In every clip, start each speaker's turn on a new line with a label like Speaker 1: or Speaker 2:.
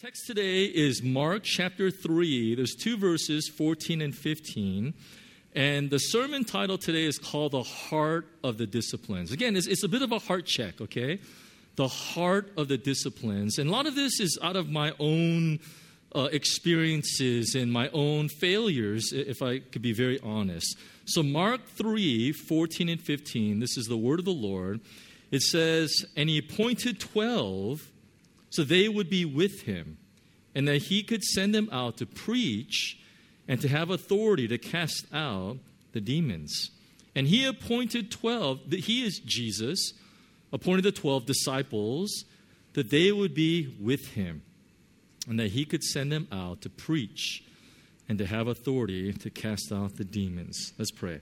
Speaker 1: Text today is Mark chapter 3. There's two verses, 14 and 15. And the sermon title today is called The Heart of the Disciplines. Again, it's a bit of a heart check, okay? The heart of the disciplines. And a lot of this is out of my own experiences and my own failures, if I could be very honest. So Mark 3, 14 and 15, this is the word of the Lord. It says, "And he appointed 12 so they would be with him, and that he could send them out to preach and to have authority to cast out the demons. And he appointed 12, he is Jesus, appointed the 12 disciples, that they would be with him, and that he could send them out to preach and to have authority to cast out the demons." Let's pray.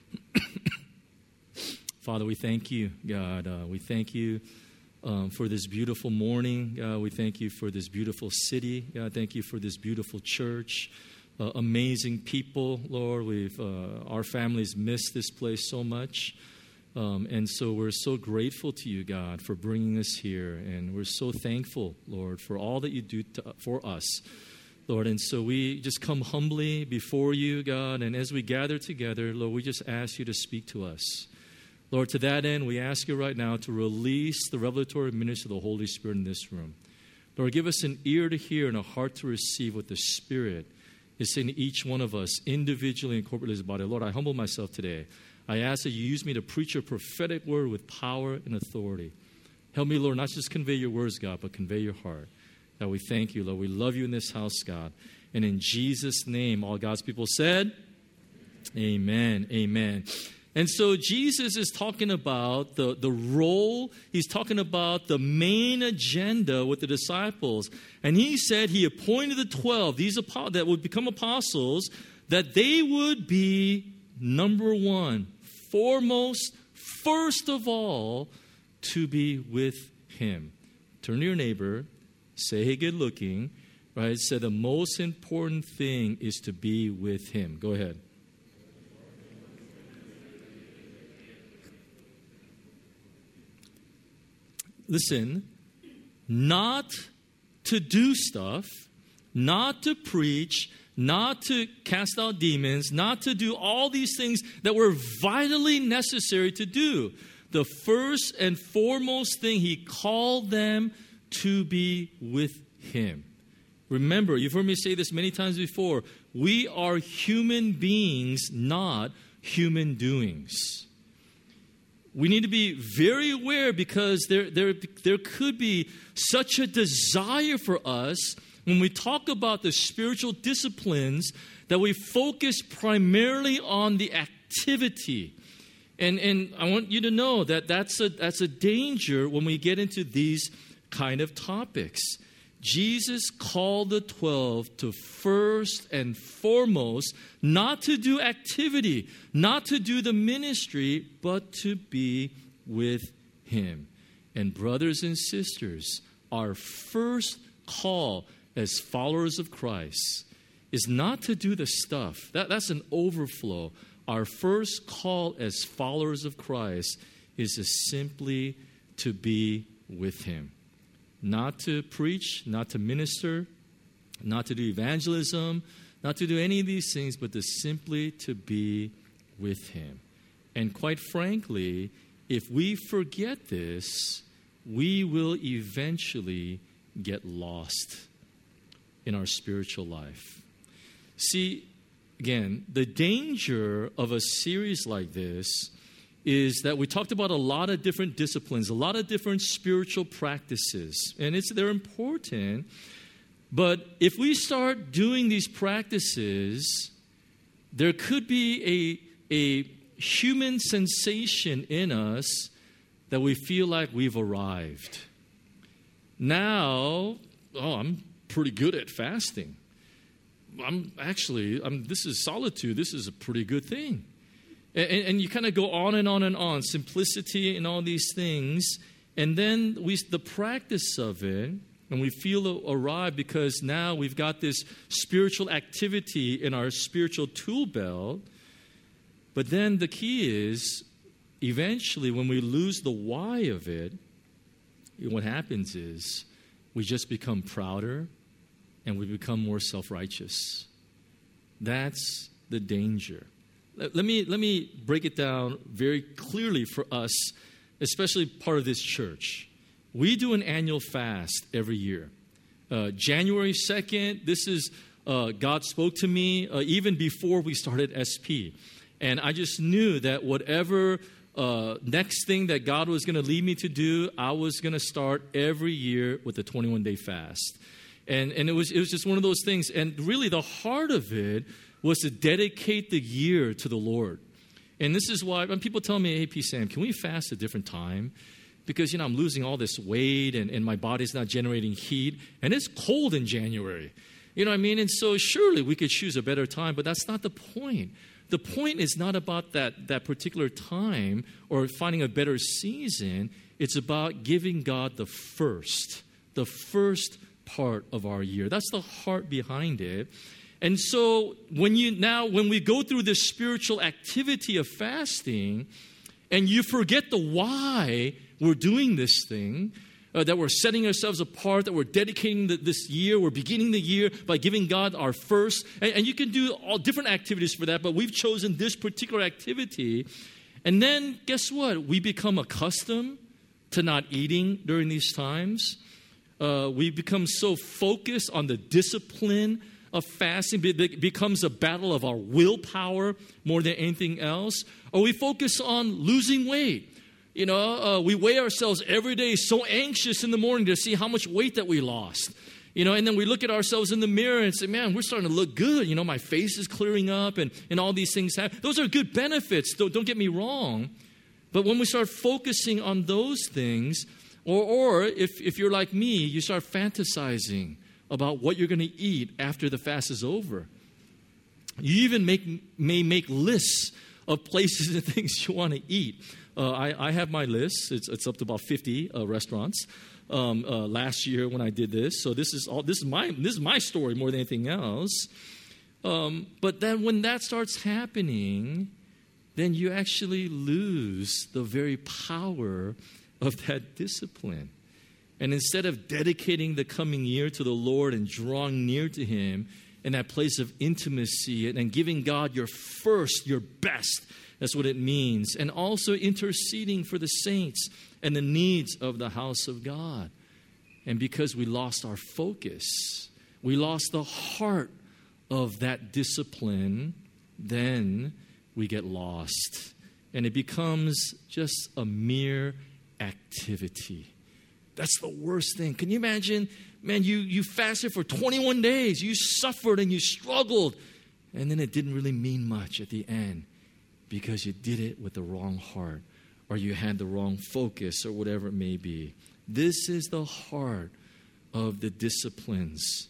Speaker 1: Father, we thank you, God. We thank you for this beautiful morning. God, we thank you for this beautiful city. God, thank you for this beautiful church. Amazing people, Lord. Our families miss this place so much. And so we're so grateful to you, God, for bringing us here. And we're so thankful, Lord, for all that you do for us, Lord. And so we just come humbly before you, God. And as we gather together, Lord, we just ask you to speak to us. Lord, to that end, we ask you right now to release the revelatory ministry of the Holy Spirit in this room. Lord, give us an ear to hear and a heart to receive what the Spirit is saying to each one of us, individually and corporately as a body. Lord, I humble myself today. I ask that you use me to preach your prophetic word with power and authority. Help me, Lord, not just convey your words, God, but convey your heart. God, we thank you, Lord. We love you in this house, God. And in Jesus' name, all God's people said, amen, amen. And so Jesus is talking about the role, he's talking about the main agenda with the disciples. And he said he appointed the 12, these that would become apostles, that they would be number one, foremost, first of all, to be with him. Turn to your neighbor, say, "Hey, good looking," right? Say the most important thing is to be with him. Go ahead. Listen, not to do stuff, not to preach, not to cast out demons, not to do all these things that were vitally necessary to do. The first and foremost thing, he called them to be with him. Remember, you've heard me say this many times before, we are human beings, not human doings. We need to be very aware because there could be such a desire for us when we talk about the spiritual disciplines that we focus primarily on the activity. And I want you to know that that's a danger when we get into these kind of topics. Jesus called the 12 to first and foremost, not to do activity, not to do the ministry, but to be with him. And brothers and sisters, our first call as followers of Christ is not to do the stuff. That's an overflow. Our first call as followers of Christ is simply to be with him. Not to preach, not to minister, not to do evangelism, not to do any of these things, but to simply to be with him. And quite frankly, if we forget this, we will eventually get lost in our spiritual life. See, again, the danger of a series like this is that we talked about a lot of different disciplines, a lot of different spiritual practices, and they're important. But if we start doing these practices, there could be a human sensation in us that we feel like we've arrived. Now, I'm pretty good at fasting. This is solitude. This is a pretty good thing. And you kind of go on and on and on, simplicity and all these things. And then the practice of it, and we feel arrived because now we've got this spiritual activity in our spiritual tool belt. But then the key is, eventually when we lose the why of it, what happens is we just become prouder and we become more self-righteous. That's the danger. Let me break it down very clearly for us, especially part of this church. We do an annual fast every year. January 2nd, this is God spoke to me even before we started SP. And I just knew that whatever next thing that God was going to lead me to do, I was going to start every year with a 21-day fast. And it was just one of those things. And really the heart of it was to dedicate the year to the Lord. And this is why when people tell me, hey, P. Sam, can we fast a different time? Because, I'm losing all this weight and my body's not generating heat. And it's cold in January. You know what I mean? And so surely we could choose a better time, but that's not the point. The point is not about that particular time or finding a better season. It's about giving God the first part of our year. That's the heart behind it. And so when we go through this spiritual activity of fasting and you forget the why we're doing this thing, that we're setting ourselves apart, that we're dedicating this year, we're beginning the year by giving God our first. And you can do all different activities for that, but we've chosen this particular activity. And then guess what? We become accustomed to not eating during these times. We become so focused on the discipline of fasting. It becomes a battle of our willpower more than anything else. Or we focus on losing weight. We weigh ourselves every day, so anxious in the morning to see how much weight that we lost. And then we look at ourselves in the mirror and say, man, we're starting to look good. My face is clearing up and all these things happen. Those are good benefits, don't get me wrong. But when we start focusing on those things, or if you're like me, you start fantasizing about what you're going to eat after the fast is over. You even may make lists of places and things you want to eat. I have my list. It's up to about 50 restaurants last year when I did this. So this is my story more than anything else. But then when that starts happening, then you actually lose the very power of that discipline. And instead of dedicating the coming year to the Lord and drawing near to Him in that place of intimacy and giving God your first, your best, that's what it means. And also interceding for the saints and the needs of the house of God. And because we lost our focus, we lost the heart of that discipline, then we get lost. And it becomes just a mere activity. That's the worst thing. Can you imagine, man, you fasted for 21 days. You suffered and you struggled. And then it didn't really mean much at the end because you did it with the wrong heart or you had the wrong focus or whatever it may be. This is the heart of the disciplines.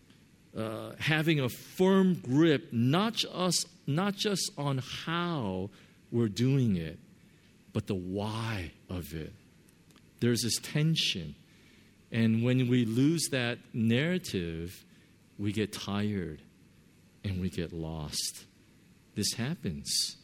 Speaker 1: Having a firm grip, not just on how we're doing it, but the why of it. There's this tension. And when we lose that narrative, we get tired and we get lost. This happens.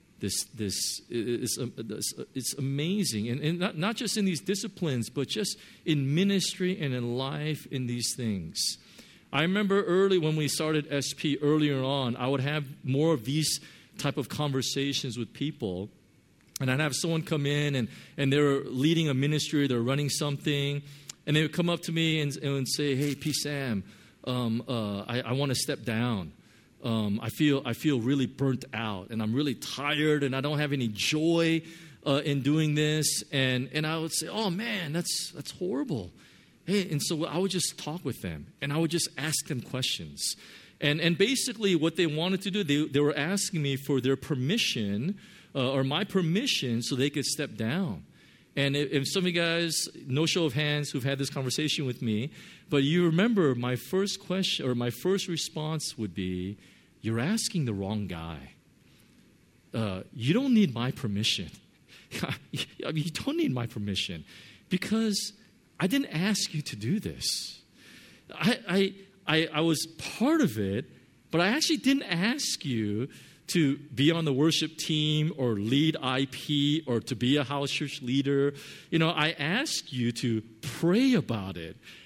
Speaker 1: It's amazing. And not just in these disciplines, but just in ministry and in life in these things. I remember early when we started SP earlier on, I would have more of these type of conversations with people. And I'd have someone come in and they were leading a ministry, they're running something, and they would come up to me and say, hey, P. Sam, I want to step down. I feel really burnt out, and I'm really tired, and I don't have any joy in doing this. And I would say, oh, man, that's horrible. Hey, and so I would just talk with them, and I would just ask them questions. And basically what they wanted to do, they were asking me for their permission or my permission so they could step down. And if some of you guys, no show of hands who've had this conversation with me, but you remember my first question or my first response would be, you're asking the wrong guy. You don't need my permission. You don't need my permission because I didn't ask you to do this. I was part of it, but I actually didn't ask you to be on the worship team or lead IP or to be a house church leader. I asked you to pray about it.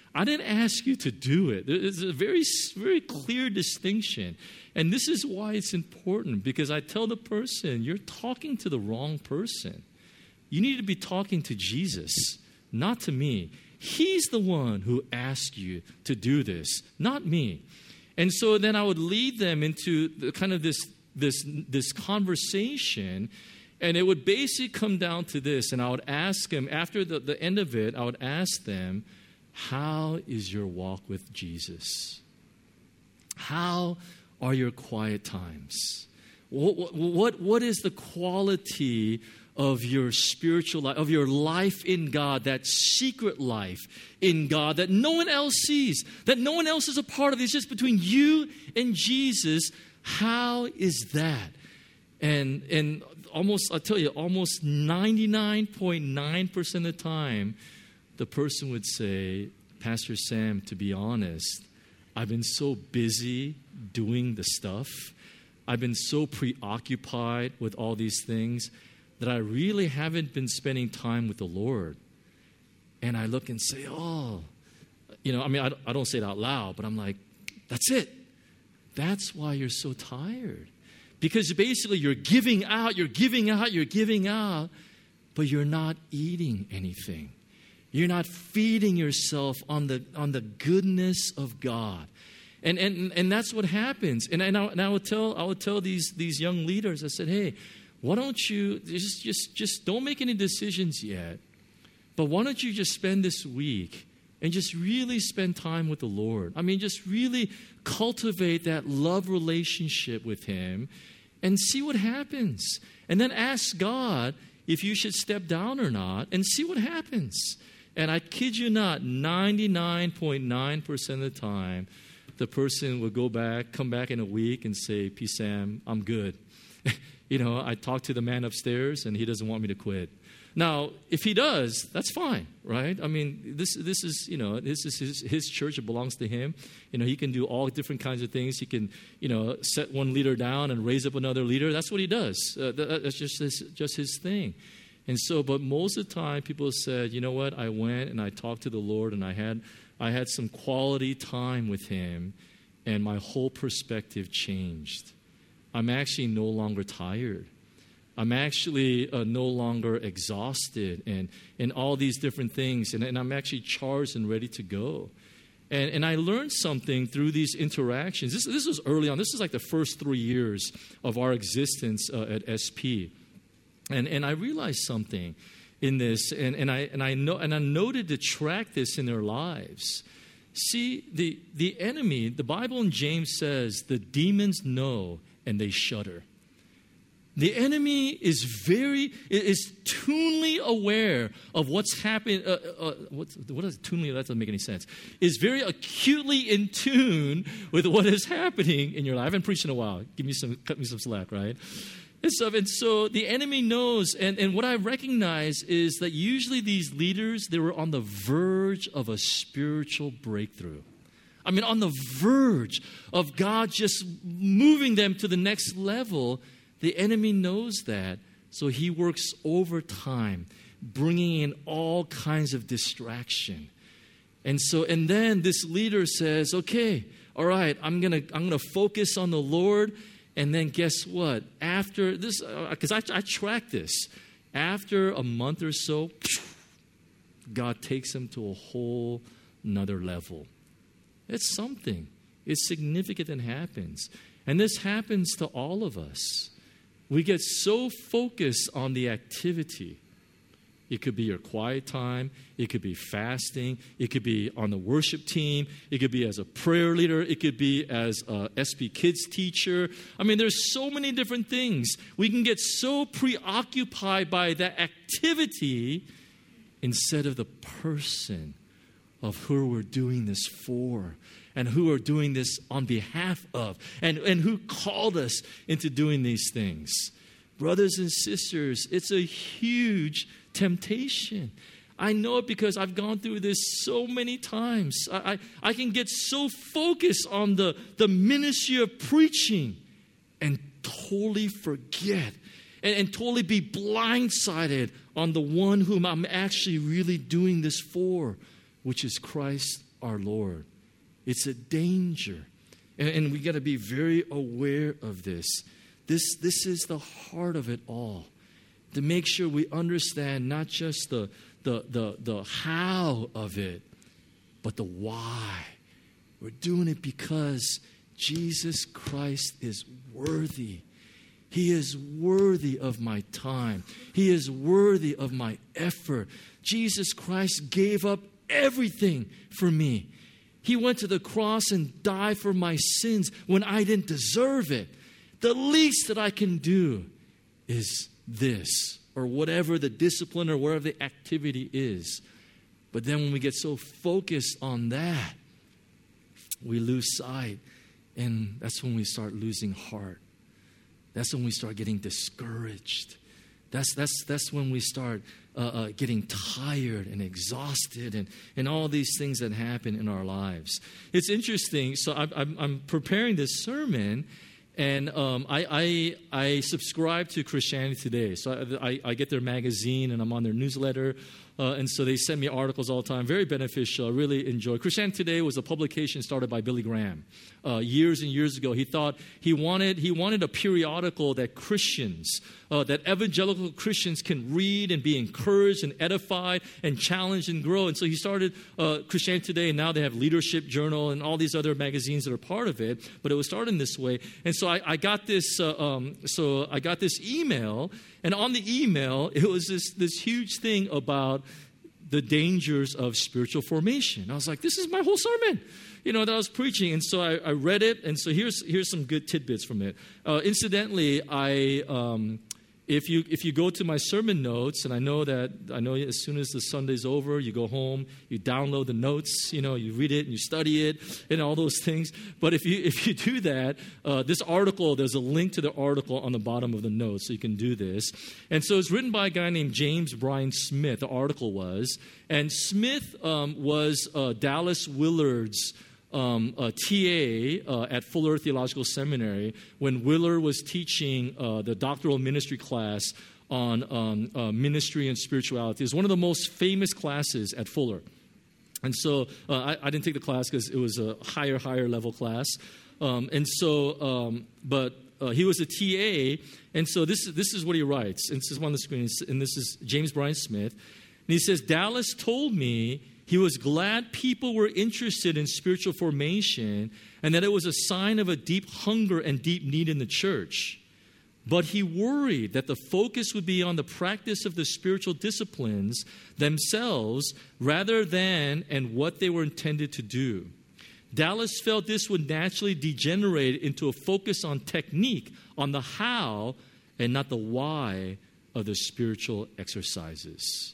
Speaker 1: I didn't ask you to do it. There's a very, very clear distinction. And this is why it's important, because I tell the person, you're talking to the wrong person. You need to be talking to Jesus, not to me. He's the one who asked you to do this, not me. And so then I would lead them into kind of this conversation, and it would basically come down to this. And I would ask them, after the end of it, I would ask them, how is your walk with Jesus? How are your quiet times? What is the quality of your spiritual life, of your life in God, that secret life in God that no one else sees, that no one else is a part of? It's just between you and Jesus. How is that? And almost, I'll tell you, almost 99.9% of the time, the person would say, Pastor Sam, to be honest, I've been so busy doing the stuff. I've been so preoccupied with all these things that I really haven't been spending time with the Lord. And I look and say, I don't say it out loud, but I'm like, that's it. That's why you're so tired. Because basically you're giving out, but you're not eating anything. You're not feeding yourself on the goodness of God. And that's what happens. And I would tell these young leaders, I said, hey, why don't you just don't make any decisions yet, but why don't you just spend this week and just really spend time with the Lord? I mean, just really cultivate that love relationship with Him and see what happens. And then ask God if you should step down or not, and see what happens. And I kid you not, 99.9% of the time, the person would come back in a week and say, P. Sam, I'm good. I talked to the man upstairs and he doesn't want me to quit. Now, if he does, that's fine, right? I mean, this is his church. It belongs to him. He can do all different kinds of things. He can, set one leader down and raise up another leader. That's what he does. That's just his thing. And so, but most of the time, people said, you know what? I went and I talked to the Lord, and I had some quality time with Him, and my whole perspective changed. I'm actually no longer tired. I'm actually no longer exhausted and all these different things. And I'm actually charged and ready to go. And I learned something through these interactions. This was early on. This is like the first 3 years of our existence at SP. And I realized something in this. And I noted to track this in their lives. See, the enemy, the Bible in James says, the demons know and they shudder. The enemy is tunely aware of what's happening. What is tunely? That doesn't make any sense. Is very acutely in tune with what is happening in your life. I haven't preached in a while. Cut me some slack, right? And so the enemy knows. And what I recognize is that usually these leaders, they were on the verge of a spiritual breakthrough. I mean, on the verge of God just moving them to the next level. The enemy knows that, so he works overtime, bringing in all kinds of distraction. And then this leader says, okay, all right, I'm gonna focus on the Lord. And then guess what? After this, because I track this, after a month or so, God takes him to a whole nother level. It's something. It's significant and happens. And this happens to all of us. We get so focused on the activity. It could be your quiet time. It could be fasting. It could be on the worship team. It could be as a prayer leader. It could be as a SP Kids teacher. I mean, there's so many different things. We can get so preoccupied by that activity instead of the person of who we're doing this for and who we're doing this on behalf of and who called us into doing these things. Brothers and sisters, it's a huge temptation. I know it because I've gone through this so many times. I can get so focused on the ministry of preaching and totally forget and totally be blindsided on the one whom I'm actually really doing this for, which is Christ our Lord. It's a danger. And we got to be very aware of this. This is the heart of it all. To make sure we understand not just the how of it, but the why. We're doing it because Jesus Christ is worthy. He is worthy of my time. He is worthy of my effort. Jesus Christ gave up everything for me. He went to the cross and died for my sins when I didn't deserve it. The least that I can do is this, or whatever the discipline or whatever the activity is. But then when we get so focused on that, we lose sight, and that's when we start losing heart. That's when we start getting discouraged. That's when we start getting tired and exhausted and all these things that happen in our lives. It's interesting. So I'm preparing this sermon, and I subscribe to Christianity Today. So I get their magazine, and I'm on their newsletter. And so they send me articles all the time. Very beneficial. I really enjoy. Christianity Today was a publication started by Billy Graham years and years ago. He thought he wanted a periodical that Christians, that evangelical Christians can read and be encouraged and edified and challenged and grow. And so he started Christianity Today, and now they have Leadership Journal and all these other magazines that are part of it. But it was started in this way. And so I got this. I got this email. And on the email, it was this huge thing about the dangers of spiritual formation. I was like, this is my whole sermon, that I was preaching. And so I read it. And so here's some good tidbits from it. Incidentally, if you go to my sermon notes, and I know as soon as the Sunday's over, you go home, you download the notes, you read it and you study it and all those things. But if you do that, this article, there's a link to the article on the bottom of the notes, so you can do this. And so it's written by a guy named James Bryan Smith, the article was. And Smith was Dallas Willard's a TA at Fuller Theological Seminary when Willard was teaching the doctoral ministry class on ministry and spirituality. It's one of the most famous classes at Fuller. And so I didn't take the class because it was a higher level class. But he was a TA, and so this is what he writes. And this is on the screen, and this is James Bryan Smith. And he says, Dallas told me he was glad people were interested in spiritual formation and that it was a sign of a deep hunger and deep need in the church. But he worried that the focus would be on the practice of the spiritual disciplines themselves rather than and what they were intended to do. Dallas felt this would naturally degenerate into a focus on technique, on the how and not the why of the spiritual exercises.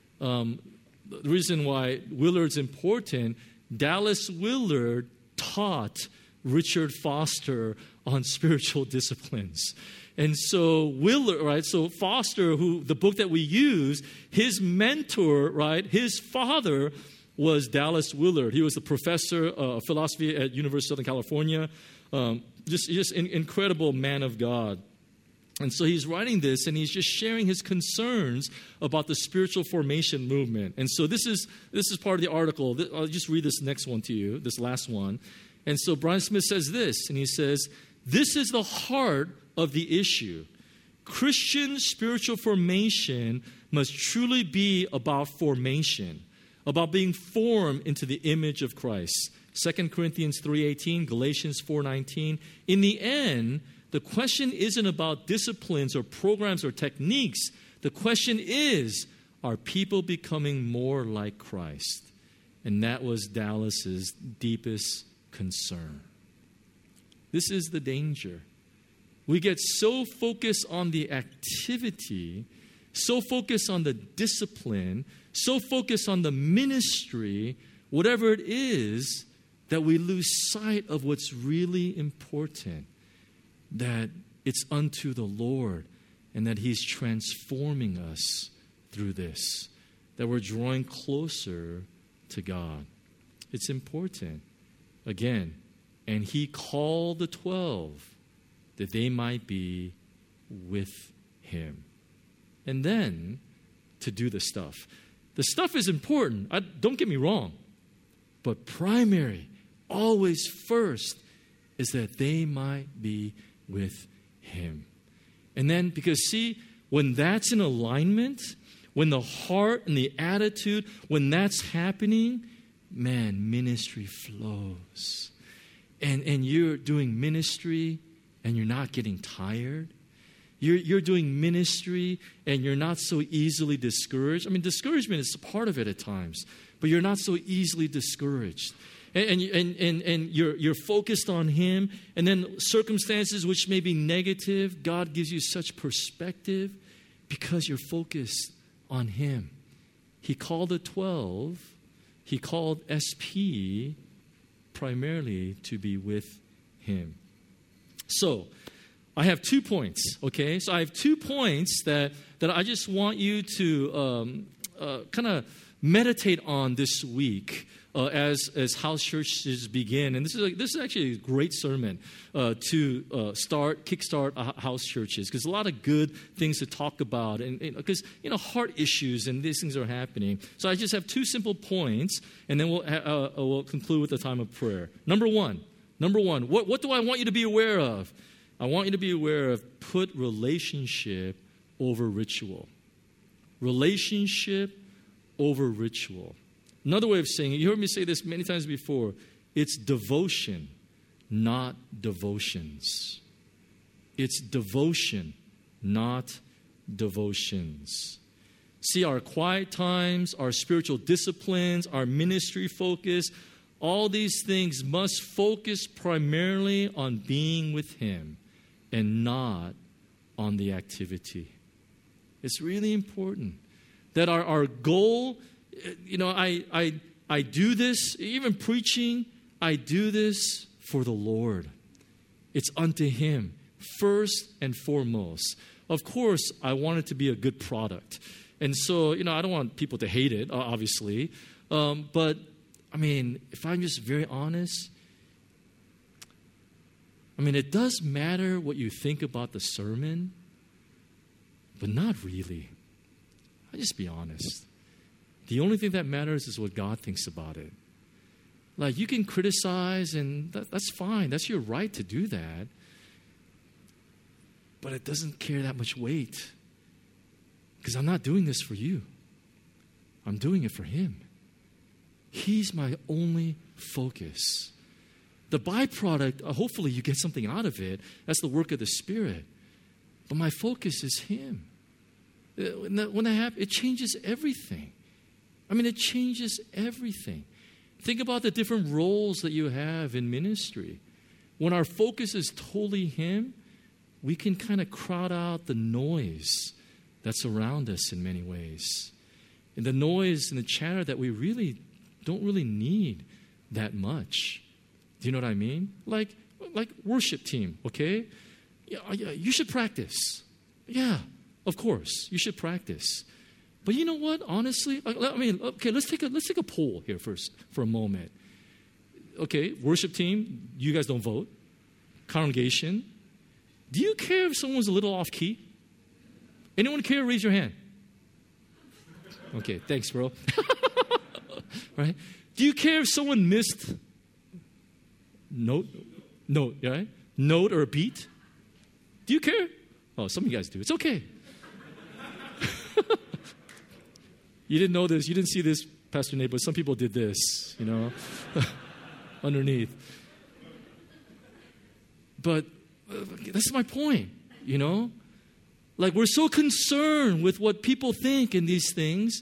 Speaker 1: The reason why Willard's important, Dallas Willard taught Richard Foster on spiritual disciplines. And so Willard, right, so Foster, who the book that we use, his mentor, right, his father was Dallas Willard. He was a professor of philosophy at University of Southern California. Just an incredible man of God. And so he's writing this, and he's just sharing his concerns about the spiritual formation movement. And so this is part of the article. I'll just read this next one to you, this last one. And so Bryan Smith says this, and he says, this is the heart of the issue. Christian spiritual formation must truly be about formation, about being formed into the image of Christ. 2 Corinthians 3:18, Galatians 4:19. In the end, the question isn't about disciplines or programs or techniques. The question is, are people becoming more like Christ? And that was Dallas's deepest concern. This is the danger. We get so focused on the activity, so focused on the discipline, so focused on the ministry, whatever it is, that we lose sight of what's really important. That it's unto the Lord and that He's transforming us through this, that we're drawing closer to God. It's important. Again, and He called the 12 that they might be with Him. And then to do the stuff. The stuff is important. Don't get me wrong. But primary, always first, is that they might be with him. And then, because see, when that's in alignment, when the heart and the attitude, when that's happening, man, ministry flows. And you're doing ministry and you're not getting tired. You're doing ministry and you're not so easily discouraged. I mean, discouragement is a part of it at times, but you're not so easily discouraged. And you're focused on him. And then circumstances which may be negative, God gives you such perspective because you're focused on him. He called the 12, he called SP primarily to be with him. So, I have 2 points, okay? So I have 2 points that I just want you to kind of meditate on this week as house churches begin. And this is actually a great sermon to kickstart house churches, because a lot of good things to talk about, and because heart issues and these things are happening. So I just have 2 simple points, and then we'll conclude with a time of prayer. Number one, what do I want you to be aware of? I want you to be aware of put relationship over ritual. Relationship over ritual. Another way of saying it, you heard me say this many times before, it's devotion, not devotions. It's devotion, not devotions. See, our quiet times, our spiritual disciplines, our ministry focus, all these things must focus primarily on being with him and not on the activity. It's really important that our goal, I do this, even preaching, I do this for the Lord. It's unto him, first and foremost. Of course, I want it to be a good product. And so, I don't want people to hate it, obviously. But, if I'm just very honest, it does matter what you think about the sermon, but not really. I'll just be honest. The only thing that matters is what God thinks about it. Like, you can criticize, and that's fine. That's your right to do that. But it doesn't carry that much weight. Because I'm not doing this for you. I'm doing it for him. He's my only focus. The byproduct, hopefully you get something out of it. That's the work of the Spirit. But my focus is him. When that happens, it changes everything. It changes everything. Think about the different roles that you have in ministry. When our focus is totally him, we can kind of crowd out the noise that's around us in many ways. And the noise and the chatter that we really don't really need that much. Do you know what I mean? Like worship team, okay? Yeah, you should practice. Yeah, of course, you should practice. But you know what? Honestly, okay, let's take a poll here first for a moment. Okay, worship team, you guys don't vote. Congregation, do you care if someone's a little off key? Anyone care? Raise your hand. Okay, thanks, bro. Right? Do you care if someone missed note, right? Note or a beat? Do you care? Oh, some of you guys do. It's okay. You didn't know this. You didn't see this, Pastor Nate, but some people did this, underneath. But that's my point, Like, we're so concerned with what people think in these things.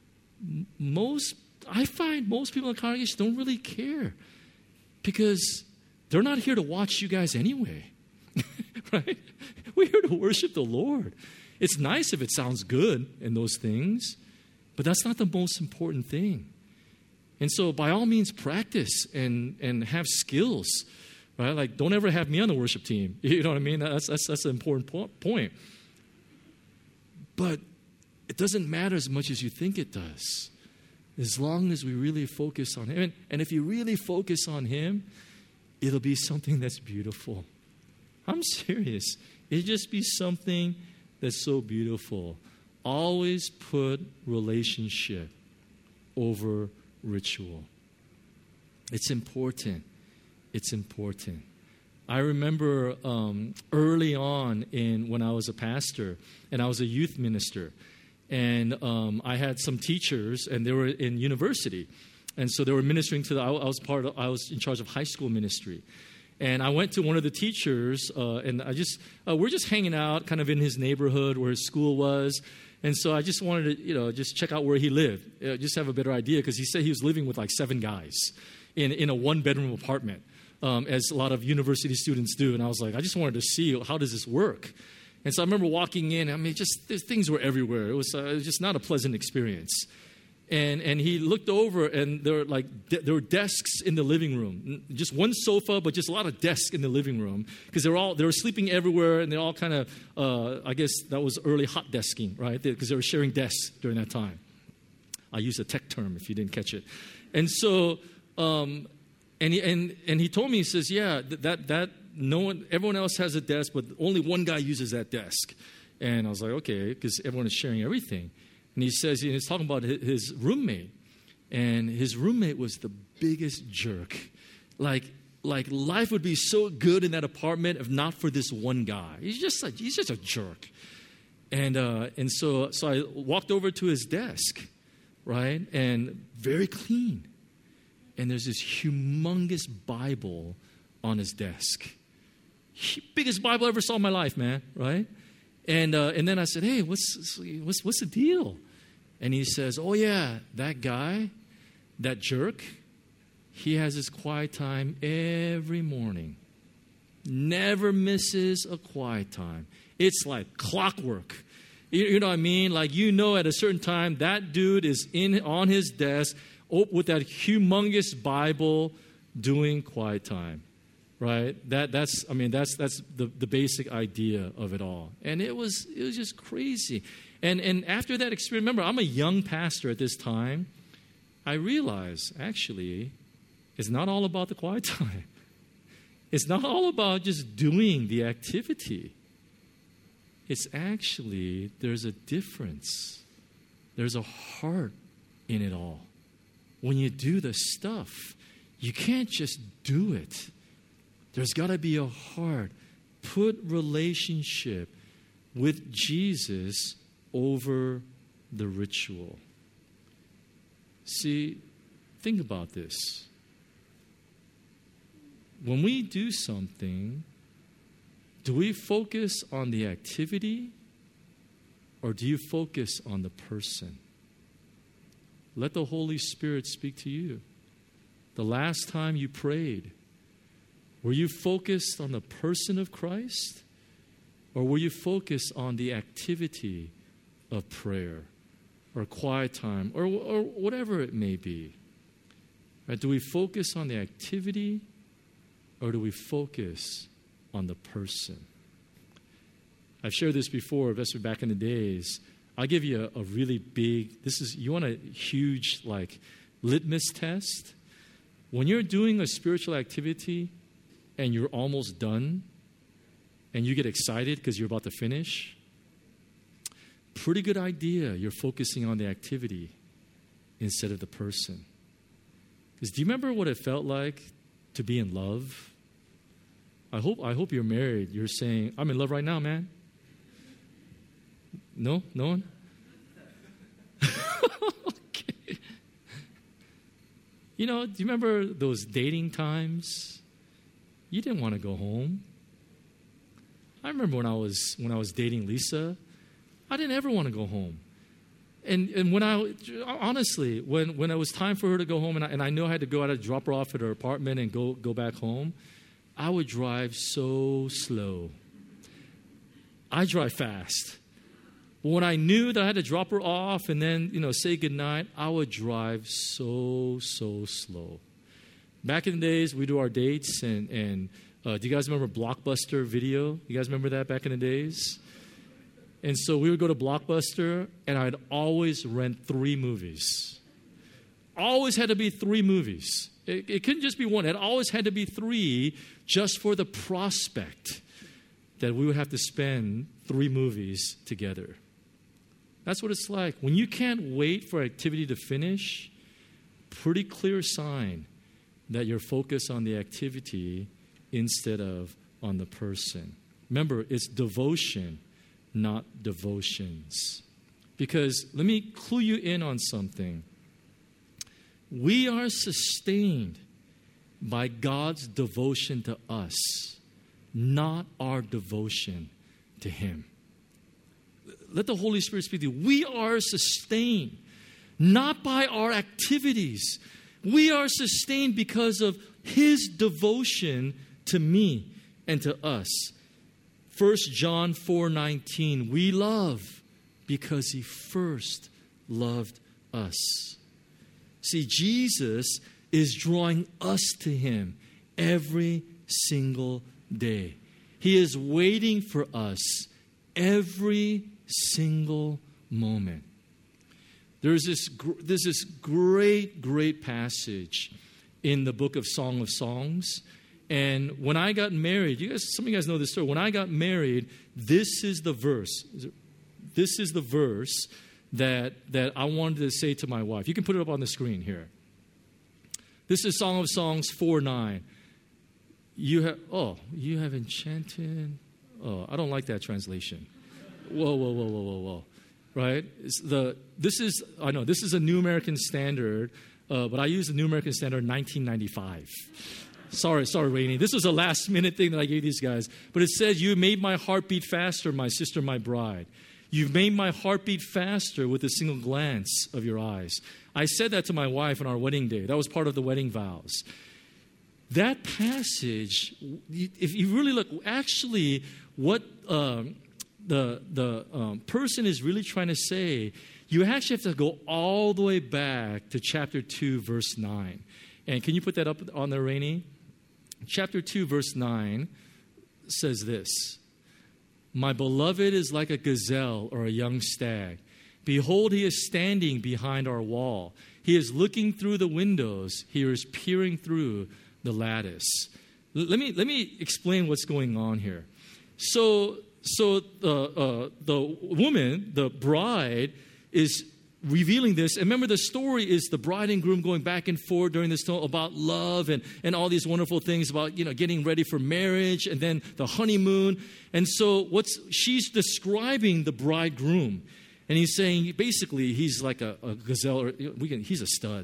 Speaker 1: I find most people in the congregation don't really care because they're not here to watch you guys anyway, right? We're here to worship the Lord. It's nice if it sounds good in those things, but that's not the most important thing. And so by all means, practice and have skills, right? Like, don't ever have me on the worship team. You know what I mean? That's an important point. But it doesn't matter as much as you think it does, as long as we really focus on him. And if you really focus on him, it'll be something that's beautiful. I'm serious. It'll just be something that's so beautiful. Always put relationship over ritual. It's important. It's important. I remember early on when I was a pastor and I was a youth minister, and I had some teachers, and they were in university, and so they were ministering to I was in charge of high school ministry, and I went to one of the teachers, and we're just hanging out, kind of in his neighborhood where his school was, and so I just wanted to just check out where he lived, just have a better idea, because he said he was living with like 7 guys in a 1-bedroom apartment. As a lot of university students do. And I was like, I just wanted to see, how does this work? And so I remember walking in, things were everywhere. It was just not a pleasant experience. And he looked over, and there were desks in the living room. Just one sofa, but just a lot of desks in the living room. Because they were sleeping everywhere, and they all kind of, I guess that was early hot desking, right? Because they were sharing desks during that time. I used a tech term if you didn't catch it. And so... And he told me, he says, yeah, that no one, everyone else has a desk, but only one guy uses that desk. And I was like, okay, because everyone is sharing everything. And he says, he's talking about his roommate, and his roommate was the biggest jerk. Like life would be so good in that apartment if not for this one guy. He's just a jerk. And so I walked over to his desk, right, and very clean. And there's this humongous Bible on his desk. Biggest Bible I ever saw in my life, man, right? And then I said, hey, what's the deal? And he says, oh, yeah, that guy, that jerk, he has his quiet time every morning. Never misses a quiet time. It's like clockwork. You know what I mean? Like, at a certain time, that dude is on his desk, with that humongous Bible, doing quiet time, right? That's the basic idea of it all. And it was just crazy. And after that experience, remember, I'm a young pastor at this time. I realized, actually, it's not all about the quiet time. It's not all about just doing the activity. It's actually, there's a difference. There's a heart in it all. When you do the stuff, you can't just do it. There's got to be a heart. Put relationship with Jesus over the ritual. See, think about this. When we do something, do we focus on the activity, or do you focus on the person? Let the Holy Spirit speak to you. The last time you prayed, were you focused on the person of Christ, or were you focused on the activity of prayer or quiet time or whatever it may be? Right? Do we focus on the activity, or do we focus on the person? I've shared this before, especially back in the days. I'll give you a really big, you want a huge litmus test? When you're doing a spiritual activity and you're almost done and you get excited because you're about to finish, pretty good idea you're focusing on the activity instead of the person. Because do you remember what it felt like to be in love? I hope you're married. You're saying, I'm in love right now, man. No? No one? Okay. Do you remember those dating times? You didn't want to go home. I remember when I was dating Lisa, I didn't ever want to go home. And when when it was time for her to go home, and I knew I had to go out and drop her off at her apartment and go back home, I would drive so slow. I drive fast. But when I knew that I had to drop her off and then, say goodnight, I would drive so slow. Back in the days, we do our dates, and do you guys remember Blockbuster Video? You guys remember that back in the days? And so we would go to Blockbuster, and I'd always rent 3 movies. Always had to be 3 movies. It couldn't just be one. It always had to be 3 just for the prospect that we would have to spend 3 movies together. That's what it's like. When you can't wait for activity to finish, pretty clear sign that you're focused on the activity instead of on the person. Remember, it's devotion, not devotions. Because let me clue you in on something. We are sustained by God's devotion to us, not our devotion to Him. Let the Holy Spirit speak to you. We are sustained not by our activities. We are sustained because of His devotion to me and to us. 1 John 4:19, we love because He first loved us. See, Jesus is drawing us to Him every single day. He is waiting for us every single moment. There's this great passage in the book of Song of Songs. And when I got married, some of you guys know this story. When I got married, this is the verse. This is the verse that I wanted to say to my wife. You can put it up on the screen here. This is Song of Songs 4:9. You have enchanted. Oh, I don't like that translation. Whoa. Right? This is a New American Standard, but I use the New American Standard 1995. Sorry, Rainey. This was a last-minute thing that I gave these guys. But it says, you made my heart beat faster, my sister, my bride. You've made my heart beat faster with a single glance of your eyes. I said that to my wife on our wedding day. That was part of the wedding vows. That passage, if you really look, actually what the person is really trying to say, you actually have to go all the way back to chapter 2, verse 9. And can you put that up on there, Rainey? Chapter 2, verse 9 says this. My beloved is like a gazelle or a young stag. Behold, he is standing behind our wall. He is looking through the windows. He is peering through the lattice. Let me explain what's going on here. So the woman, the bride, is revealing this. And remember, the story is the bride and groom going back and forth during this time about love and all these wonderful things about, getting ready for marriage and then the honeymoon. And so she's describing the bridegroom. And he's saying, basically, he's like a gazelle. Or he's a stud.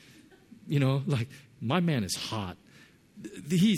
Speaker 1: Like, my man is hot. He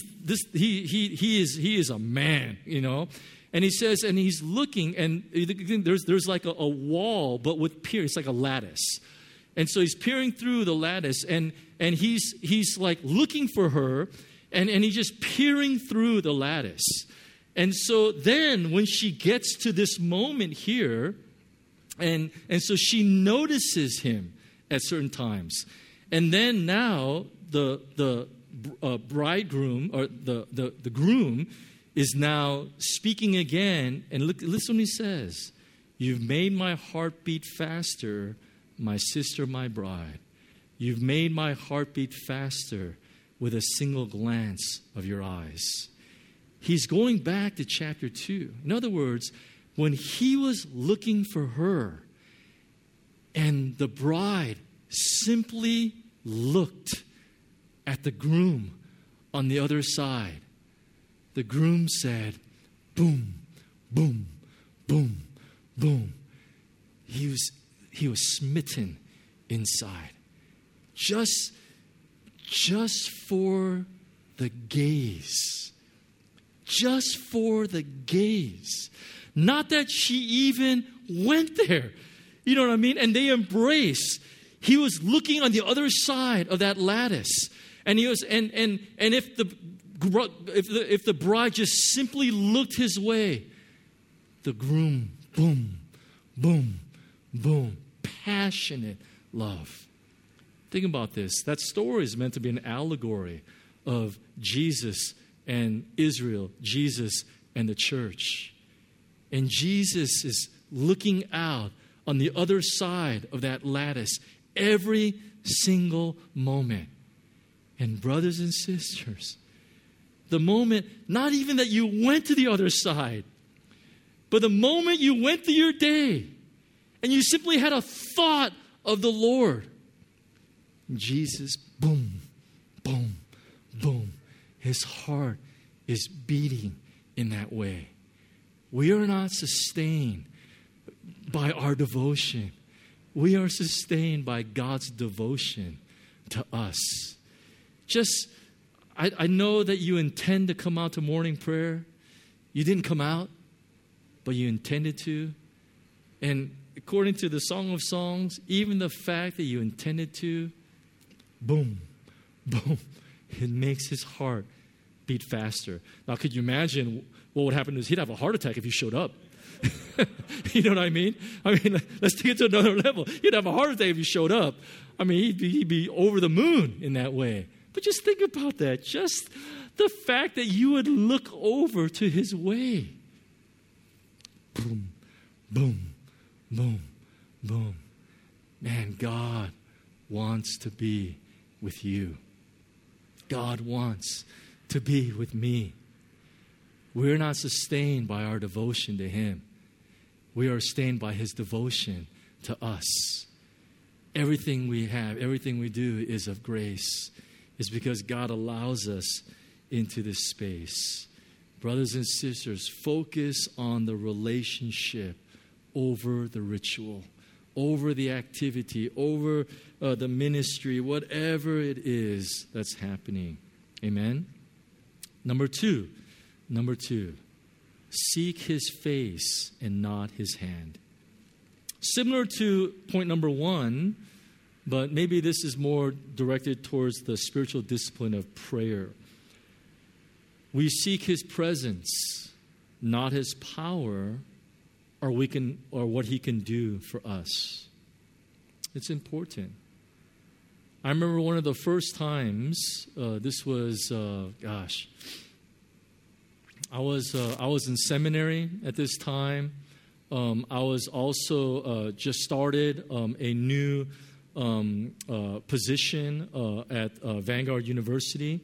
Speaker 1: is a man, And he says, and he's looking, and there's like a wall, but with it's like a lattice. And so he's peering through the lattice, and he's like looking for her, and he's just peering through the lattice. And so then when she gets to this moment here, and so she notices him at certain times. And then now the bridegroom, or the groom, is now speaking again, and listen what he says. You've made my heart beat faster, my sister, my bride. You've made my heart beat faster with a single glance of your eyes. He's going back to chapter 2. In other words, when he was looking for her, and the bride simply looked at the groom on the other side, the groom said, boom, boom, boom, boom. He was smitten inside. Just for the gaze. Just for the gaze. Not that she even went there. You know what I mean? And they embrace. He was looking on the other side of that lattice. And he was, and if the bride just simply looked his way, the groom, boom, boom, boom, passionate love. Think about this. That story is meant to be an allegory of Jesus and Israel, Jesus and the church. And Jesus is looking out on the other side of that lattice every single moment. And brothers and sisters, the moment, not even that you went to the other side, but the moment you went through your day and you simply had a thought of the Lord, Jesus, boom, boom, boom, his heart is beating in that way. We are not sustained by our devotion. We are sustained by God's devotion to us. I know that you intend to come out to morning prayer. You didn't come out, but you intended to. And according to the Song of Songs, even the fact that you intended to, boom, boom, it makes his heart beat faster. Now, could you imagine what would happen is he'd have a heart attack if you showed up. You know what I mean? Let's take it to another level. He'd have a heart attack if you showed up. He'd be over the moon in that way. But just think about that. Just the fact that you would look over to his way. Boom, boom, boom, boom. Man, God wants to be with you. God wants to be with me. We're not sustained by our devotion to him. We are sustained by his devotion to us. Everything we have, everything we do is of grace. It's because God allows us into this space. Brothers and sisters, focus on the relationship over the ritual, over the activity, over the ministry, whatever it is that's happening. Amen? Number two, seek his face and not his hand. Similar to point number one, but maybe this is more directed towards the spiritual discipline of prayer. We seek his presence, not his power, or what he can do for us. It's important. I remember one of the first times. This was, I was in seminary at this time. I was also just started a new position at Vanguard University.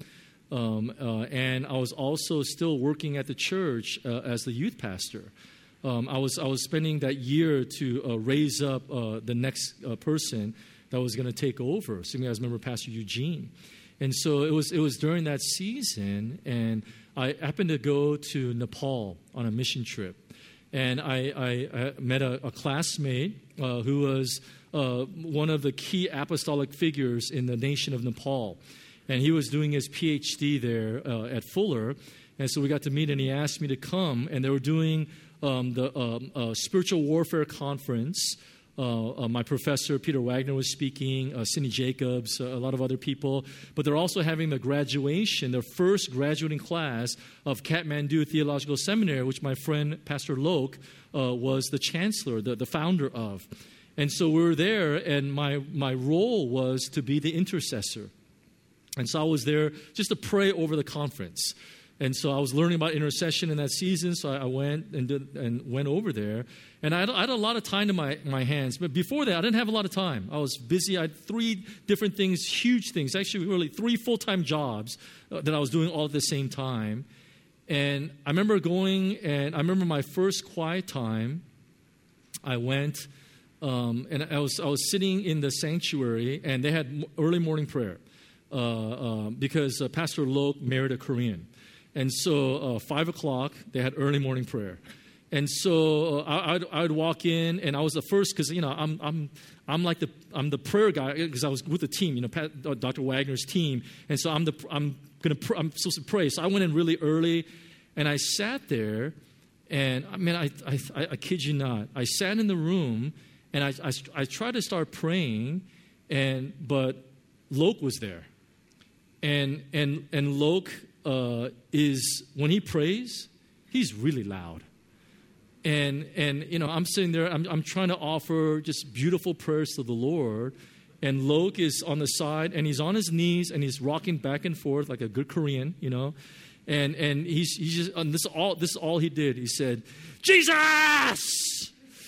Speaker 1: And I was also still working at the church as the youth pastor. I was spending that year to raise up the next person that was going to take over. So you guys remember Pastor Eugene. And so it was during that season, and I happened to go to Nepal on a mission trip. And I met a classmate who was one of the key apostolic figures in the nation of Nepal. And he was doing his PhD there at Fuller. And so we got to meet, and he asked me to come. And they were doing the spiritual warfare conference. My professor, Peter Wagner, was speaking, Cindy Jacobs, a lot of other people. But they're also having the graduation, their first graduating class of Kathmandu Theological Seminary, which my friend, Pastor Lok, was the chancellor, the founder of. And so we were there, and my role was to be the intercessor. And so I was there just to pray over the conference. And so I was learning about intercession in that season, so I went and went over there. And I had a lot of time to my hands. But before that, I didn't have a lot of time. I was busy. I had 3 different things, huge things, actually really 3 full-time jobs that I was doing all at the same time. And I remember my first quiet time, I went, and I was sitting in the sanctuary, and they had early morning prayer because Pastor Lok married a Korean. And so 5 o'clock, they had early morning prayer. And so I'd walk in, and I was the first because I'm the prayer guy because I was with the team, Dr. Wagner's team, and so I'm supposed to pray. So I went in really early, and I sat there, and I kid you not, I sat in the room, and I tried to start praying, but Lok was there, and Lok is when he prays, he's really loud. And I'm sitting there, I'm trying to offer just beautiful prayers to the Lord, and Lok is on the side, and he's on his knees, and he's rocking back and forth like a good Korean, and he's just, and this is all he did. He said, "Jesus!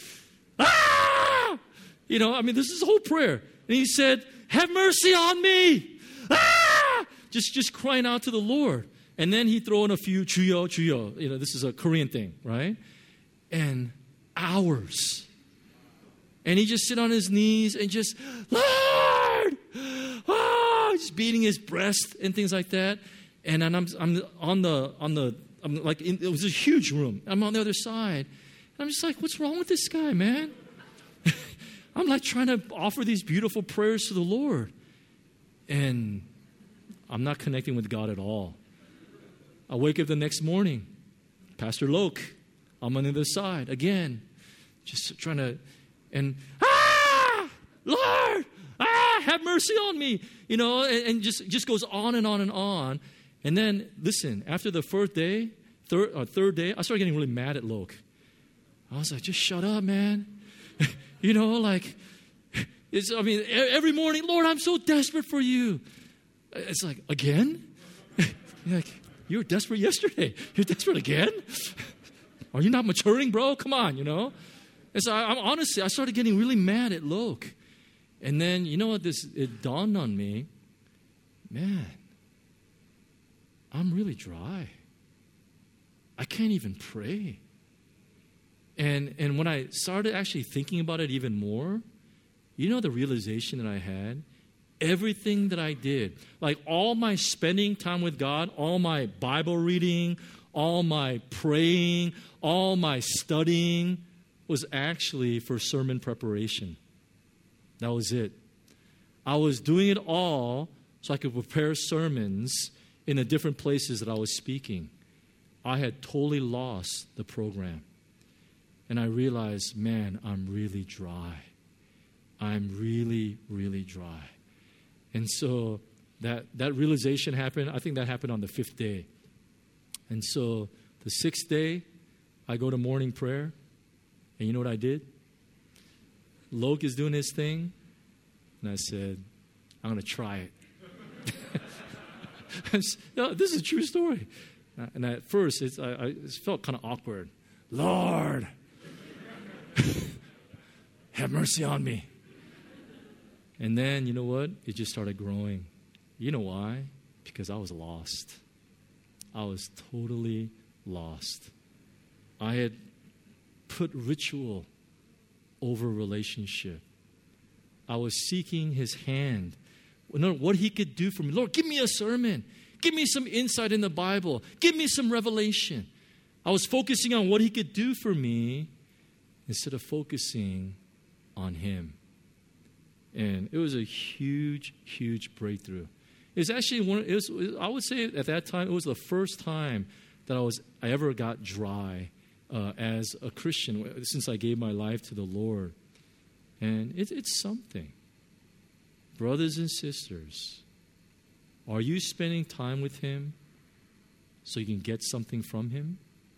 Speaker 1: Ah!" This is the whole prayer. And he said, "Have mercy on me! Ah!" Just crying out to the Lord. And then he throw in a few 주여, 주여. This is a Korean thing, right? And hours. And he just sit on his knees and just, Lord! Ah! Just beating his breast and things like that. And I'm like, it was a huge room. I'm on the other side. And I'm just like, what's wrong with this guy, man? I'm like trying to offer these beautiful prayers to the Lord. And I'm not connecting with God at all. I wake up the next morning. Pastor Loke, I'm on the other side again. Just trying to, and, Lord, have mercy on me. And just goes on and on and on. And then, listen, after the third day, I started getting really mad at Loke. I was like, just shut up, man. Every morning, Lord, I'm so desperate for you. It's like, again? You're like, you were desperate yesterday. You're desperate again? Are you not maturing, bro? Come on, And so I started getting really mad at Loke. And then, you know what, it dawned on me, man, I'm really dry. I can't even pray. And when I started actually thinking about it even more, the realization that I had? Everything that I did, like all my spending time with God, all my Bible reading, all my praying, all my studying was actually for sermon preparation. That was it. I was doing it all so I could prepare sermons in the different places that I was speaking. I had totally lost the program. And I realized, man, I'm really dry. I'm really, really dry. And so that realization happened. I think that happened on the 5th day. And so the 6th day, I go to morning prayer. And you know what I did? Loke is doing his thing. And I said, I'm going to try it. No, this is a true story. And at first, it felt kind of awkward. Lord, have mercy on me. And then, you know what? It just started growing. You know why? Because I was lost. I was totally lost. I had put ritual over relationship. I was seeking his hand. What he could do for me. Lord, give me a sermon. Give me some insight in the Bible. Give me some revelation. I was focusing on what he could do for me instead of focusing on him. And it was a huge, huge breakthrough. It's actually I would say at that time, it was the first time that I ever got dry as a Christian since I gave my life to the Lord. And it's something. Brothers and sisters, are you spending time with him so you can get something from him?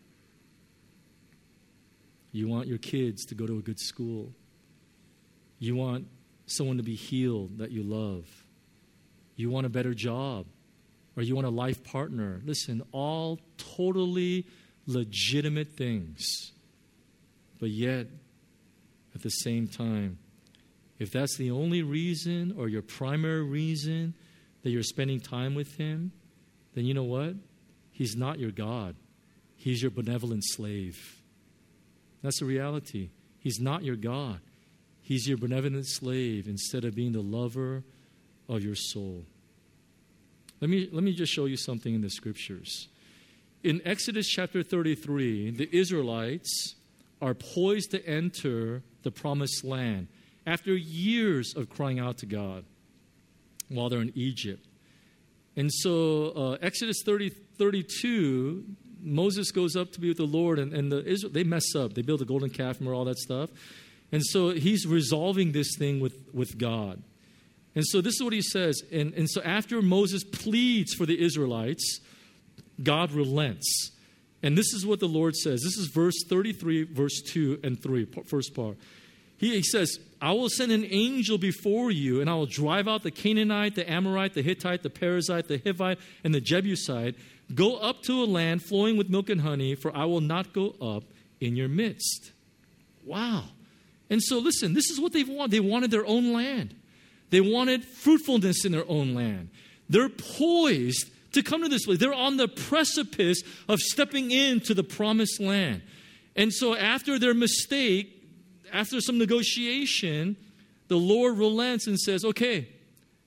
Speaker 1: You want your kids to go to a good school. You want someone to be healed that you love. You want a better job, or you want a life partner. Listen, all totally legitimate things. But yet, at the same time, if that's the only reason or your primary reason that you're spending time with him, then you know what? He's not your God. He's your benevolent slave. That's the reality. He's not your God. He's your benevolent slave instead of being the lover of your soul. Let me just show you something in the scriptures. In Exodus chapter 33, the Israelites are poised to enter the promised land after years of crying out to God while they're in Egypt. And so Exodus 32, Moses goes up to be with the Lord, and they mess up. They build a golden calf and all that stuff. And so he's resolving this thing with God. And so this is what he says. And so after Moses pleads for the Israelites, God relents. And this is what the Lord says. This is verse 33, verse 2 and 3, first part. He says, I will send an angel before you, and I will drive out the Canaanite, the Amorite, the Hittite, the Perizzite, the Hivite, and the Jebusite. Go up to a land flowing with milk and honey, for I will not go up in your midst. Wow. And so listen, this is what they want. They wanted their own land. They wanted fruitfulness in their own land. They're poised to come to this place. They're on the precipice of stepping into the promised land. And so after their mistake, after some negotiation, the Lord relents and says, okay,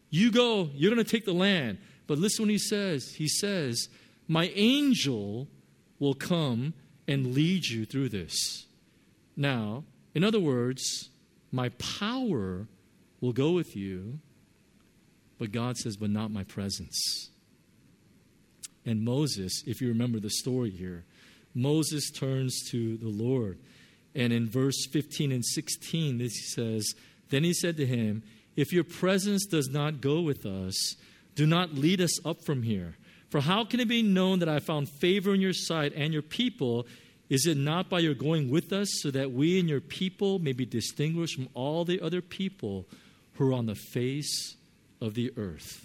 Speaker 1: You go, you're going to take the land. But listen what he says. He says, my angel will come and lead you through this. Now, in other words, my power will go with you, but God says, but not my presence. And Moses, if you remember the story here, Moses turns to the Lord. And in verse 15 and 16, this says, then he said to him, if your presence does not go with us, do not lead us up from here. For how can it be known that I found favor in your sight and your people? Is it not by your going with us so that we and your people may be distinguished from all the other people who are on the face of the earth?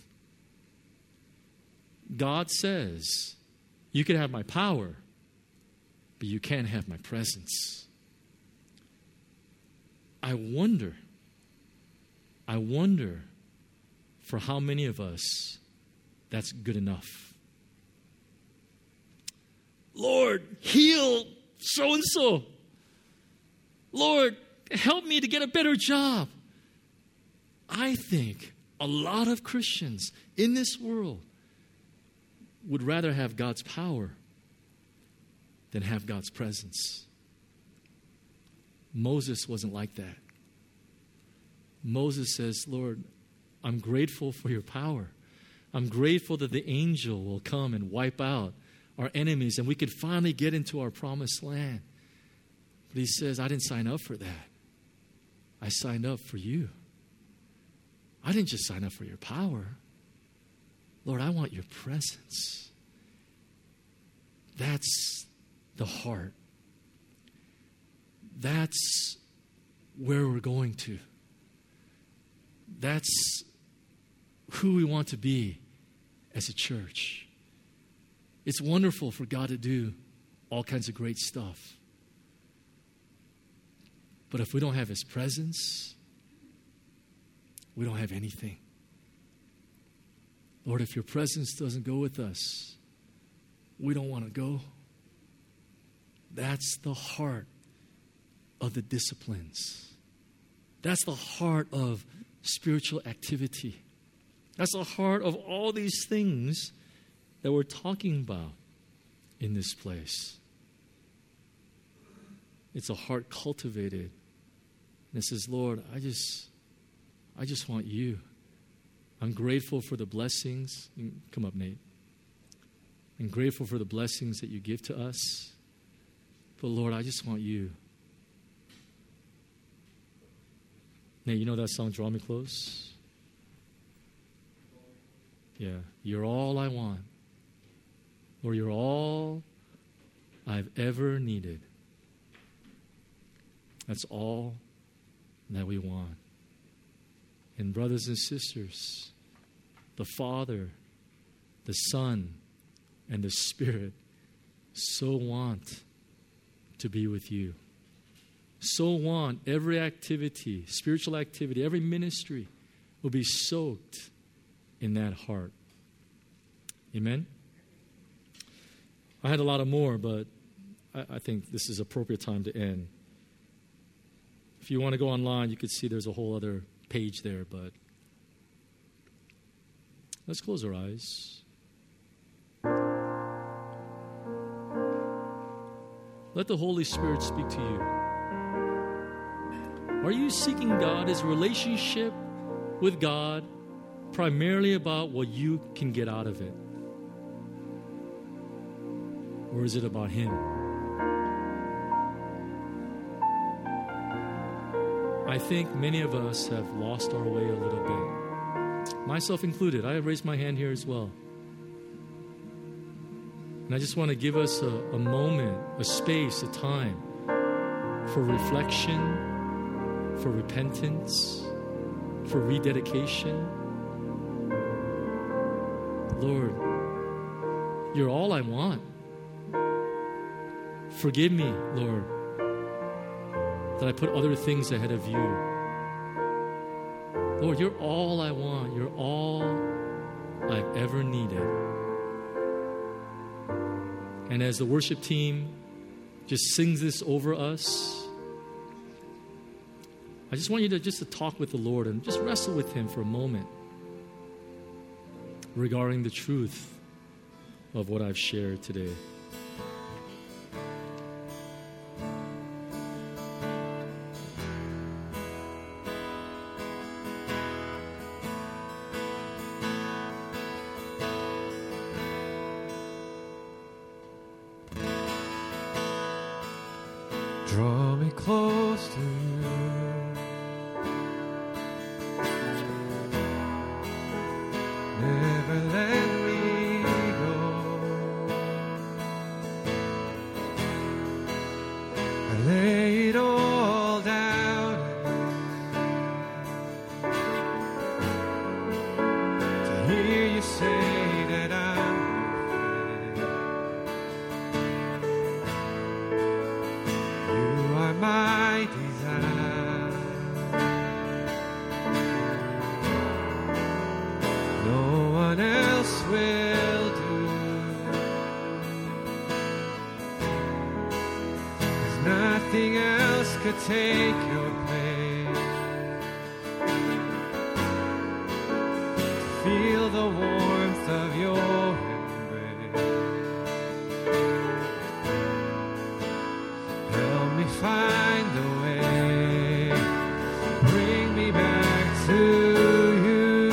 Speaker 1: God says, you can have my power, but you can't have my presence. I wonder for how many of us that's good enough. Lord, heal so-and-so. Lord, help me to get a better job. I think a lot of Christians in this world would rather have God's power than have God's presence. Moses wasn't like that. Moses says, Lord, I'm grateful for your power. I'm grateful that the angel will come and wipe out our enemies and we could finally get into our promised land. But he says, I didn't sign up for that. I signed up for you. I didn't just sign up for your power. Lord, I want your presence. That's the heart. That's where we're going to. That's who we want to be as a church. It's wonderful for God to do all kinds of great stuff. But if we don't have his presence, we don't have anything. Lord, if your presence doesn't go with us, we don't want to go. That's the heart of the disciplines. That's the heart of spiritual activity. That's the heart of all these things that we're talking about in this place. It's a heart cultivated. And it says, Lord, I just want you. I'm grateful for the blessings. Come up, Nate. I'm grateful for the blessings that you give to us. But Lord, I just want you. Nate, you know that song, Draw Me Close? Yeah. You're all I want. Lord, you're all I've ever needed. That's all that we want. And brothers and sisters, the Father, the Son, and the Spirit so want to be with you. So want every activity, spiritual activity, every ministry will be soaked in that heart. Amen? I had a lot more, but I think this is appropriate time to end. If you want to go online, you could see there's a whole other page there, but let's close our eyes. Let the Holy Spirit speak to you. Are you seeking God? Is relationship with God primarily about what you can get out of it? Or is it about Him? I think many of us have lost our way a little bit. Myself included. I have raised my hand here as well. And I just want to give us a moment, a space, a time for reflection, for repentance, for rededication. Lord, you're all I want. Forgive me, Lord, that I put other things ahead of you. Lord, you're all I want. You're all I've ever needed. And as the worship team just sings this over us, I just want you to talk with the Lord and just wrestle with Him for a moment. regarding the truth of what I've shared today.
Speaker 2: Draw me close to you. Never let me go. I lay it all down to hear you say that I'm my desire. No one else will do. 'Cause nothing else could take your place. To feel the warmth of your find a way, bring me back to you,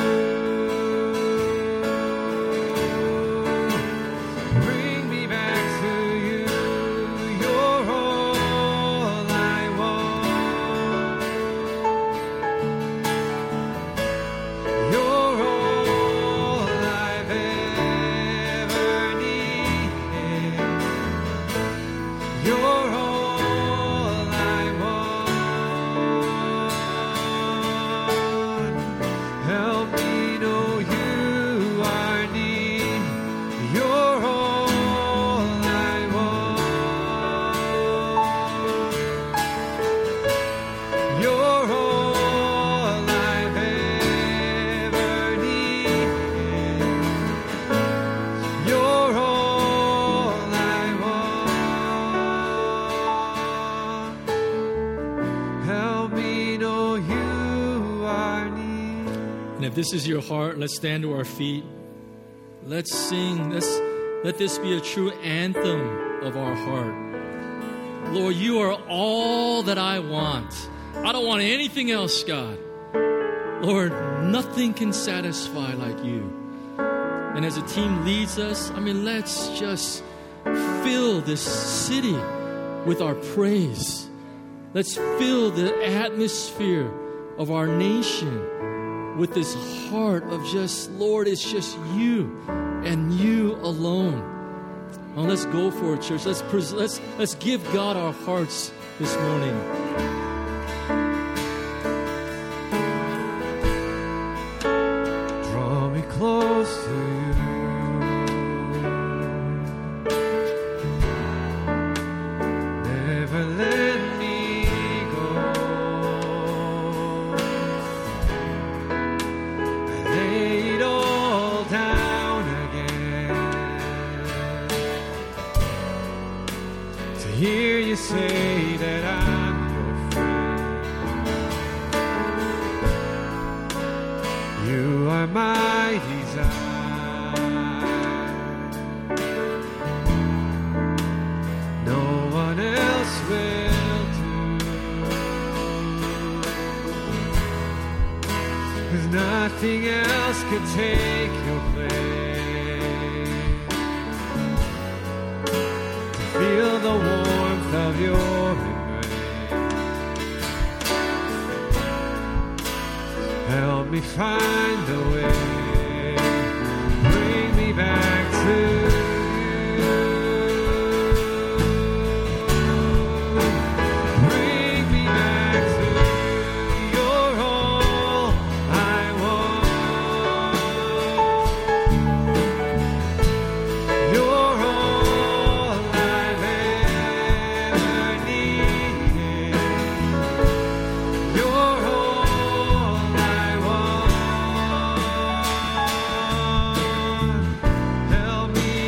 Speaker 2: bring me back to you. You're all I want, you're all I've ever needed, you're all
Speaker 1: if this is your heart, let's stand to our feet. Let's sing. Let this be a true anthem of our heart. Lord, you are all that I want. I don't want anything else, God. Lord, nothing can satisfy like you. And as the team leads us, let's just fill this city with our praise. Let's fill the atmosphere of our nation with this heart of just, Lord, it's just you and you alone. Now let's go for it, church. Let's give God our hearts this morning.
Speaker 2: Draw me close to you. Never let me go. I lay it all down again to hear you say that I'm your friend. You are my desire. Will do. 'Cause nothing else could take your place. To feel the warmth of your embrace. Help me find the way. Bring me back to help me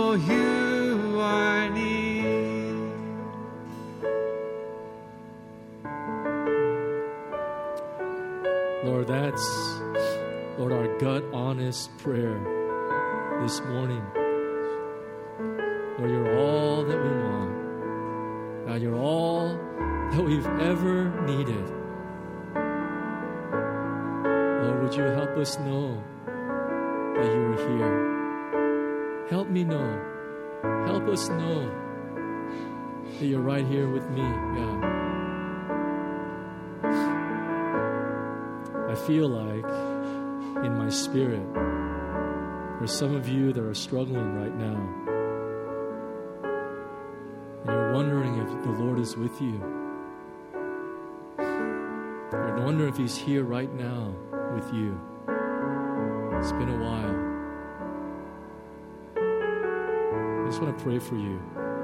Speaker 2: know you are near.
Speaker 1: Lord, that's, Lord, our gut honest prayer this morning. Lord, you're all that we want. God, you're all that we've ever needed. Lord, would you help us know that you are here? Help me know. Help us know that you're right here with me, God. I feel like in my spirit, there's some of you that are struggling right now. And you're wondering if the Lord is with you. You're wondering if He's here right now with you. It's been a while. I just want to pray for you.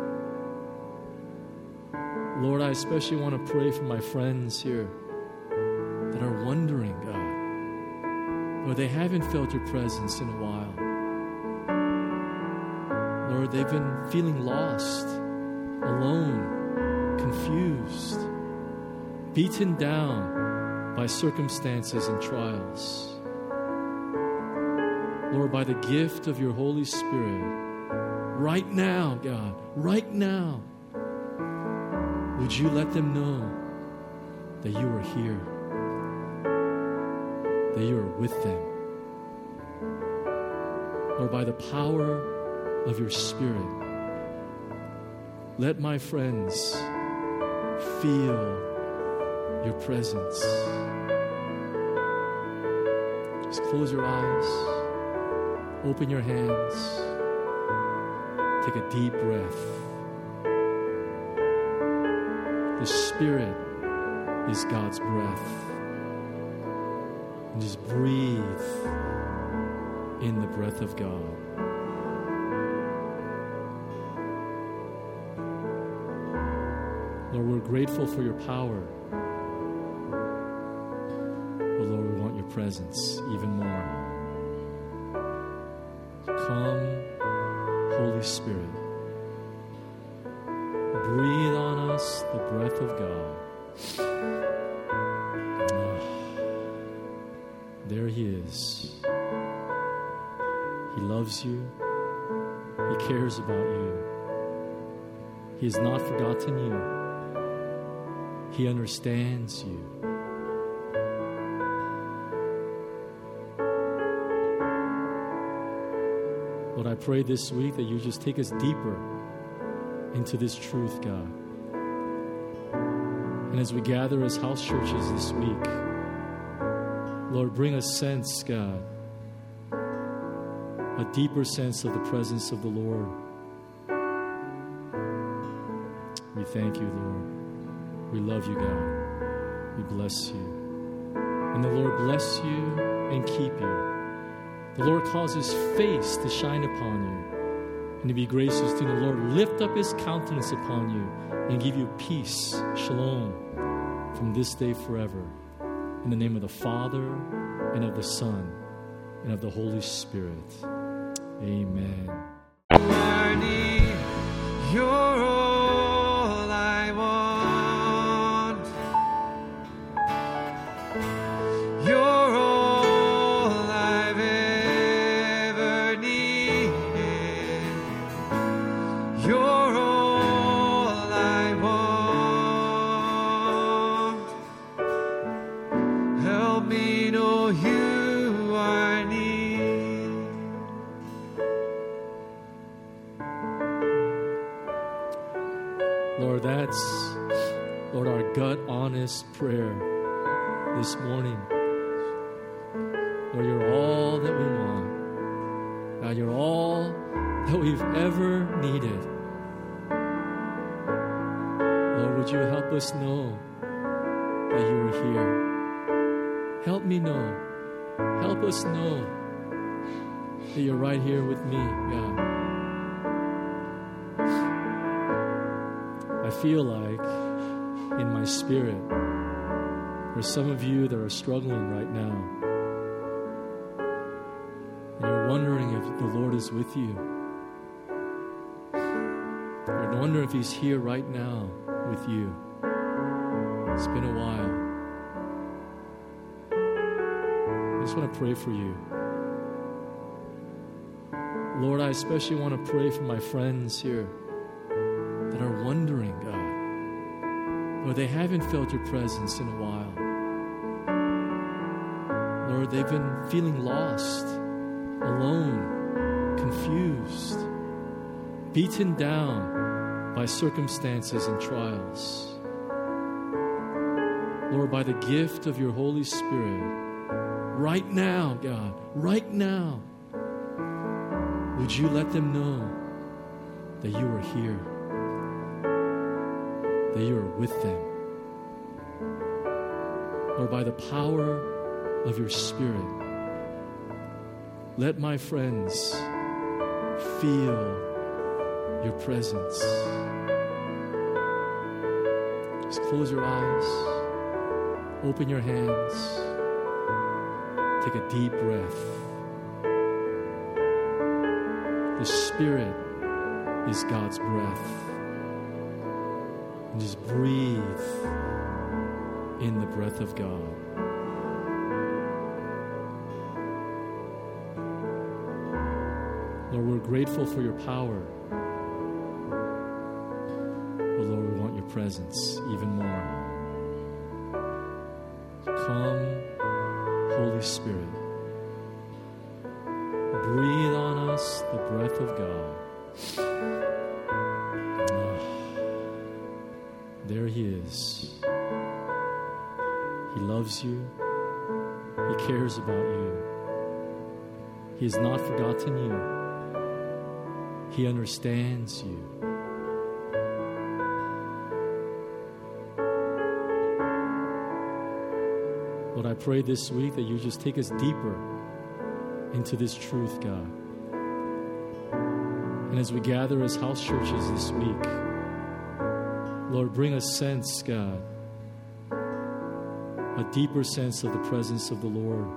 Speaker 1: Lord, I especially want to pray for my friends here that are wondering, God, or they haven't felt your presence in a while. Lord, they've been feeling lost, alone, confused, beaten down by circumstances and trials. Lord, by the gift of your Holy Spirit, right now, God, right now, would you let them know that you are here, that you are with them. Lord, by the power of your Spirit, let my friends feel your presence. Just close your eyes, open your hands, take a deep breath. The Spirit is God's breath. And just breathe in the breath of God. Lord, we're grateful for your power. But Lord, we want your presence even more. Come, Holy Spirit. Breathe on us the breath of God. There He is. He loves you. He cares about you. He has not forgotten you. He understands you. Lord, I pray this week that you just take us deeper into this truth, God. And as we gather as house churches this week, Lord, bring a sense, God, a deeper sense of the presence of the Lord. We thank you, Lord. We love you, God. We bless you. And the Lord bless you and keep you. The Lord cause His face to shine upon you and to be gracious to you. The Lord lift up His countenance upon you and give you peace, shalom, from this day forever. In the name of the Father, and of the Son, and of the Holy Spirit. Amen.
Speaker 2: You're all I want. You're all I've ever needed. You're all I want. Help me know you are near.
Speaker 1: Lord, that's, Lord, our gut honest prayer this morning. Lord, you're all that we want. God, you're all that we've ever needed. Lord, would you help us know that you are here? Help me know. Help us know that you're right here with me, God. I feel like in my spirit, there's some of you that are struggling right now. And you're wondering if the Lord is with you. I wonder if He's here right now with you. It's been a while. I just want to pray for you. Lord, I especially want to pray for my friends here that are wondering, God, Lord, they haven't felt your presence in a while. Lord, they've been feeling lost, alone, confused, beaten down by circumstances and trials. Lord, by the gift of your Holy Spirit, right now, God, right now, would you let them know that you are here, that you are with them. Lord, by the power of your Spirit, let my friends feel your presence. Just close your eyes, open your hands, take a deep breath. The Spirit is God's breath. And just breathe in the breath of God. Lord, we're grateful for your power. But Lord, we want your presence even more. Come, Holy Spirit. Breathe on us the breath of God. There He is. He loves you. He cares about you. He has not forgotten you. He understands you. Lord, I pray this week that you just take us deeper into this truth, God. And as we gather as house churches this week, Lord, bring a sense, God, a deeper sense of the presence of the Lord.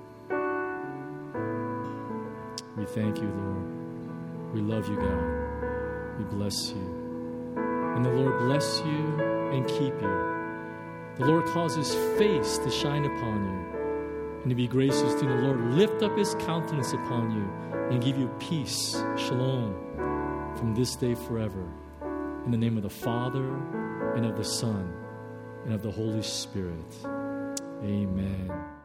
Speaker 1: We thank you, Lord. We love you, God. We bless you. And the Lord bless you and keep you. The Lord cause His face to shine upon you and to be gracious to you. The Lord lift up His countenance upon you and give you peace, shalom, from this day forever. In the name of the Father, and of the Son, and of the Holy Spirit. Amen.